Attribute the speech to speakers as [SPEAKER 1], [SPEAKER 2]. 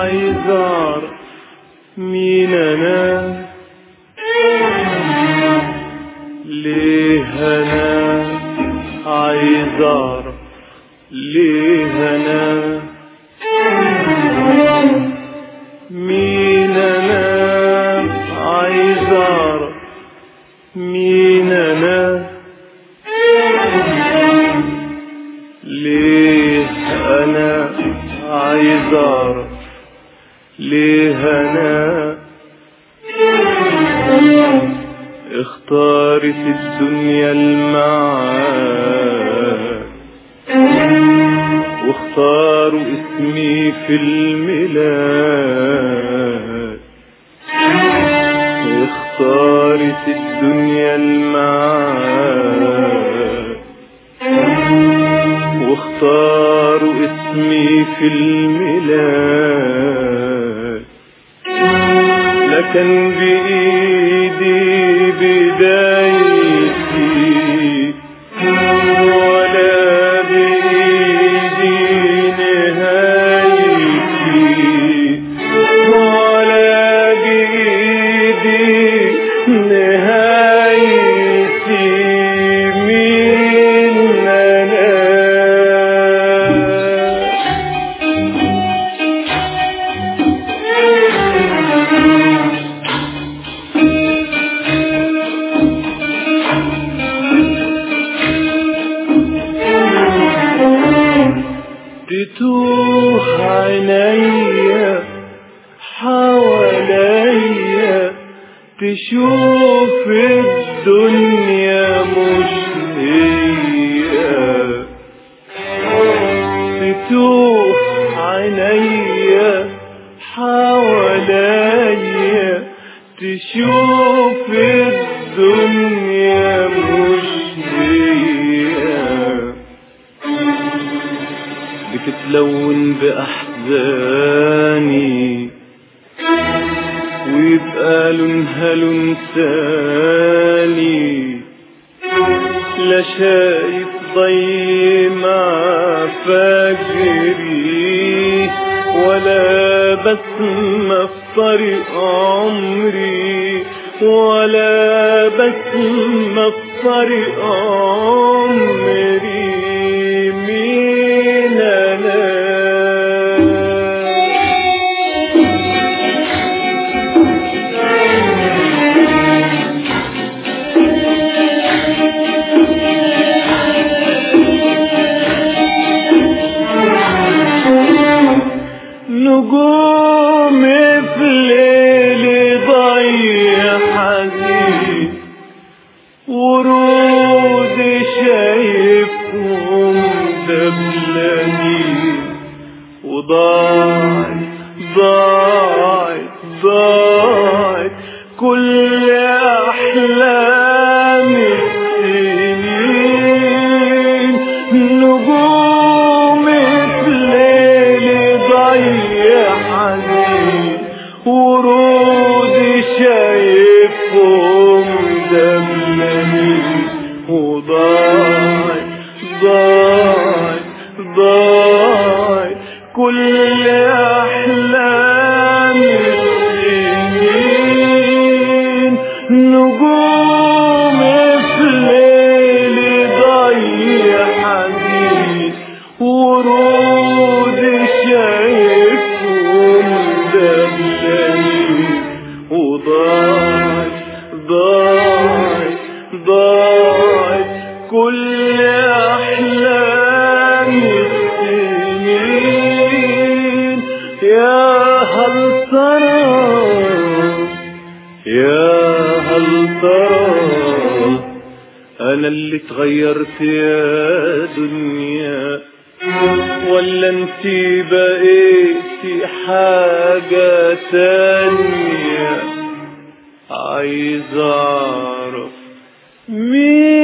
[SPEAKER 1] عايز اعرف مين انا، ليه انا عايز اعرف ليه انا، مين انا عايز اعرف مين انا، ليه انا عايز اعرف ليه انا. اختارت الدنيا المعاد واختاروا اسمي في الميلاد، اختارت الدنيا المعاد واختاروا اسمي في الميلاد. لا كان بإيدي بدايتي ولا بإيدي نهايتي ولا بإيدي نهايتي، مين أنا. تتوه عينيا حواليا تشوف الدنيا مش هي، تتوه عينيا حواليا تشوف الدنيا مش هي، بتتلون بأحزاني ويبقى لونها لون تاني، لا شايف ضي مع فجري ولا بسمة في طريق عمري ولا بسمة في طريق عمري، مين أنا. نجوم في ليل ضيع حزين ورود شايفهم دبلانين، وضاعت ضاعت ضاعت كل أحلام السنين. نجوم في ليل ضيع حزين ورود شايفهم دبلانين، وضاعت ضاعت ضاعت كل أحلام السنين. نجوم في ليل ضيع حزين ورود شايفهم دبلانين، وضاعت ضاعت ضاعت كل أحلام السنين. يا هل ترى يا هل ترى أنا اللي اتغيرت يا دنيا ولا انتي بقيتي حاجة تانية؟ عايز اعرف مين